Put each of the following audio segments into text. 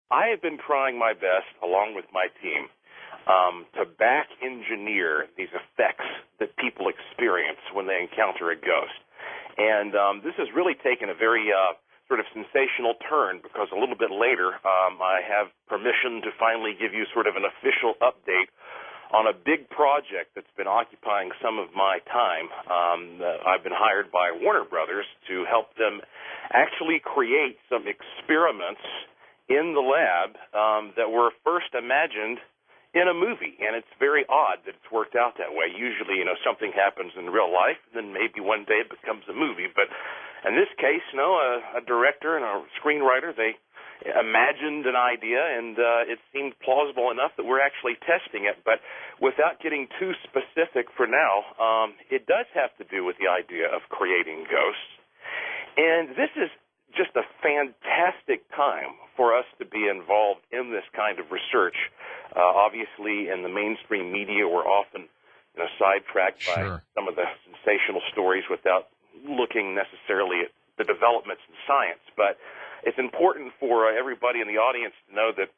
I have been trying my best, along with my team, to back engineer these effects that people experience when they encounter a ghost. And this has really taken a very sort of sensational turn, because a little bit later I have permission to finally give you sort of an official update on a big project that's been occupying some of my time. I've been hired by Warner Brothers to help them actually create some experiments in the lab that were first imagined in a movie, and it's very odd that it's worked out that way. Usually, something happens in real life, and then maybe one day it becomes a movie. But in this case, a director and a screenwriter, they imagined an idea, and it seemed plausible enough that we're actually testing it. But without getting too specific for now, it does have to do with the idea of creating ghosts. And this is just a fantastic time for us to be involved in this kind of research. Obviously, in the mainstream media, we're often sidetracked by some of the sensational stories without looking necessarily at the developments in science. But it's important for everybody in the audience to know that,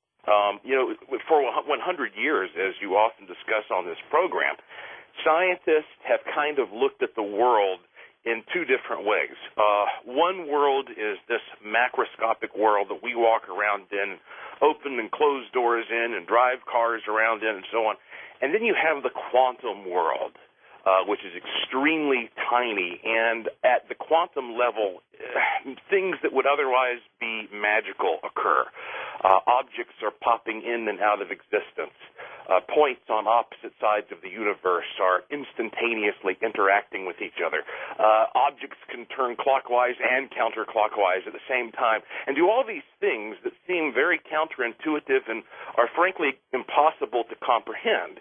for 100 years, as you often discuss on this program, scientists have kind of looked at the world in two different ways. One world is this macroscopic world that we walk around in, open and close doors in, and drive cars around in, and so on. And then you have the quantum world, which is extremely tiny, and at the quantum level, things that would otherwise be magical occur. Objects are popping in and out of existence. Points on opposite sides of the universe are instantaneously interacting with each other. Objects can turn clockwise and counterclockwise at the same time, and do all these things that seem very counterintuitive and are frankly impossible to comprehend.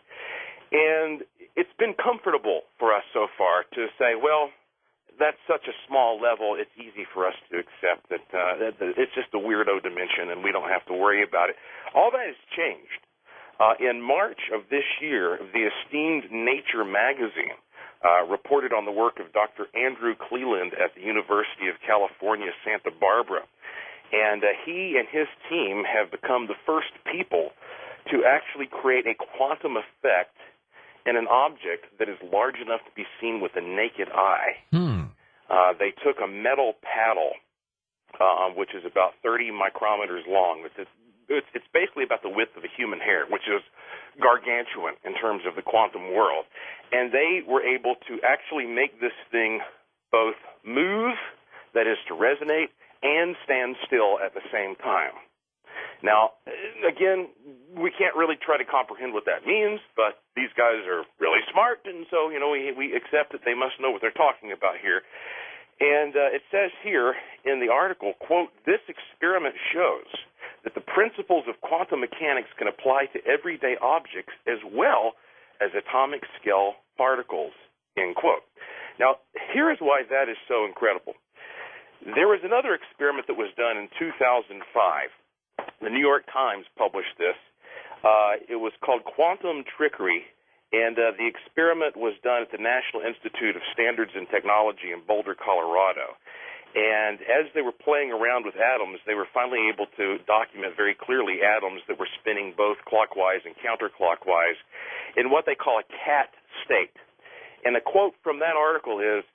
And it's been comfortable for us so far to say, well, that's such a small level, it's easy for us to accept that it's just a weirdo dimension and we don't have to worry about it. All that has changed. In March of this year, the esteemed Nature magazine reported on the work of Dr. Andrew Cleland at the University of California, Santa Barbara. And he and his team have become the first people to actually create a quantum effect in an object that is large enough to be seen with the naked eye. They took a metal paddle, which is about 30 micrometers long. It's basically about the width of a human hair, which is gargantuan in terms of the quantum world. And they were able to actually make this thing both move, that is to resonate, and stand still at the same time. Now, again, we can't really try to comprehend what that means, but these guys are really smart, and so, we accept that they must know what they're talking about here. And it says here in the article, quote, "This experiment shows that the principles of quantum mechanics can apply to everyday objects as well as atomic scale particles," end quote. Now, here is why that is so incredible. There was another experiment that was done in 2005. The New York Times published this. It was called Quantum Trickery, and the experiment was done at the National Institute of Standards and Technology in Boulder, Colorado. And as they were playing around with atoms, they were finally able to document very clearly atoms that were spinning both clockwise and counterclockwise in what they call a cat state. And a quote from that article is,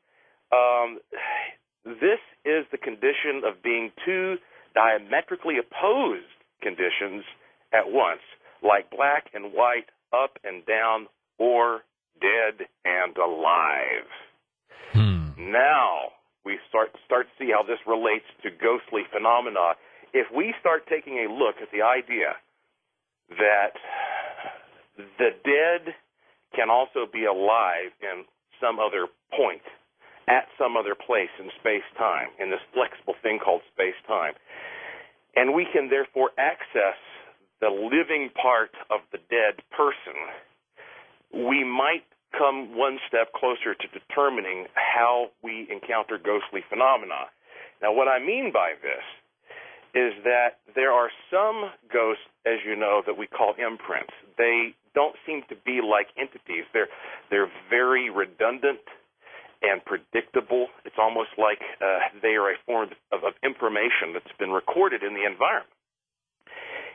"This is the condition of being two diametrically opposed conditions at once, like black and white, up and down, or dead and alive." Now we start to see how this relates to ghostly phenomena. If we start taking a look at the idea that the dead can also be alive in some other point, at some other place in space-time, in this flexible thing called space-time, and we can therefore access the living part of the dead person, we might come one step closer to determining how we encounter ghostly phenomena. Now, what I mean by this is that there are some ghosts, as you know, that we call imprints. They don't seem to be like entities. They're very redundant and predictable. It's almost like they are a form of information that's been recorded in the environment.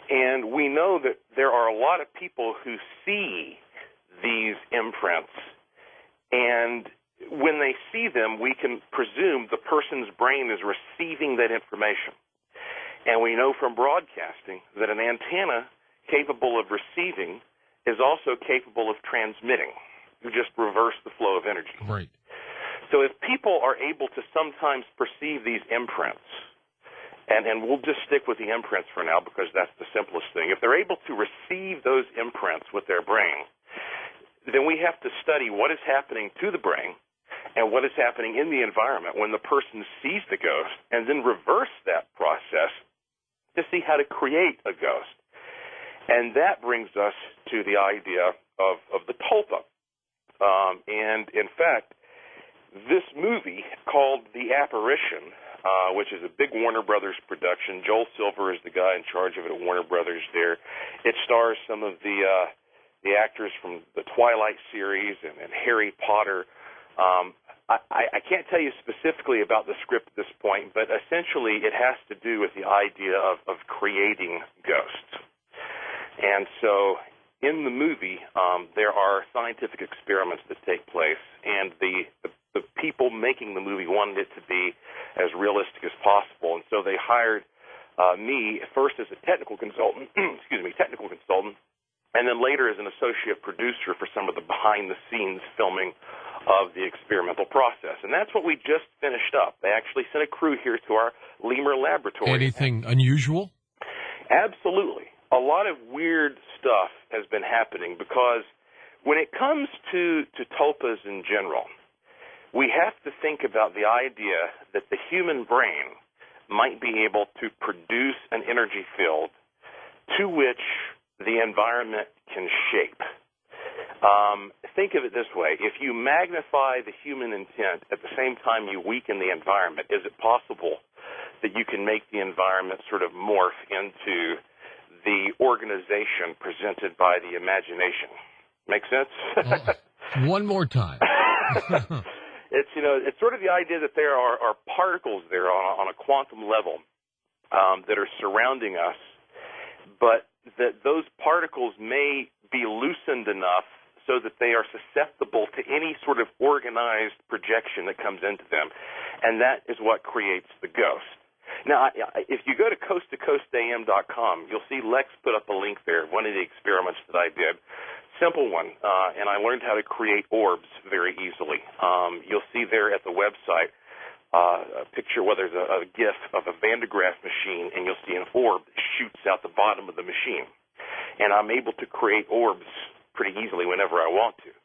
And we know that there are a lot of people who see these imprints, and when they see them, we can presume the person's brain is receiving that information. And we know from broadcasting that an antenna capable of receiving is also capable of transmitting. You just reverse the flow of energy. Right. So if people are able to sometimes perceive these imprints, and we'll just stick with the imprints for now because that's the simplest thing. If they're able to receive those imprints with their brain, then we have to study what is happening to the brain and what is happening in the environment when the person sees the ghost, and then reverse that process to see how to create a ghost. And that brings us to the idea of the tulpa. And in fact, this movie called The Apparition, which is a big Warner Brothers production. Joel Silver is the guy in charge of it at Warner Brothers there. It stars some of the actors from the Twilight series and Harry Potter. I can't tell you specifically about the script at this point, but essentially it has to do with the idea of creating ghosts. And so in the movie, there are scientific experiments that take place, and the people making the movie wanted it to be as realistic as possible. And so they hired me first as a technical consultant, and then later as an associate producer for some of the behind-the-scenes filming of the experimental process. And that's what we just finished up. They actually sent a crew here to our Lemur laboratory. Anything unusual? Absolutely. A lot of weird stuff has been happening because when it comes to tulpas in general, we have to think about the idea that the human brain might be able to produce an energy field to which the environment can shape. Think of it this way. If you magnify the human intent at the same time you weaken the environment, is it possible that you can make the environment sort of morph into the organization presented by the imagination? Make sense? One more time. It's sort of the idea that there are particles there on a quantum level that are surrounding us, but that those particles may be loosened enough so that they are susceptible to any sort of organized projection that comes into them, and that is what creates the ghost. Now, if you go to coasttocoastam.com, you'll see Lex put up a link there, one of the experiments that I did. Simple one, and I learned how to create orbs very easily. You'll see there at the website a picture where there's a GIF of a Van de Graaff machine, and you'll see an orb that shoots out the bottom of the machine. And I'm able to create orbs pretty easily whenever I want to.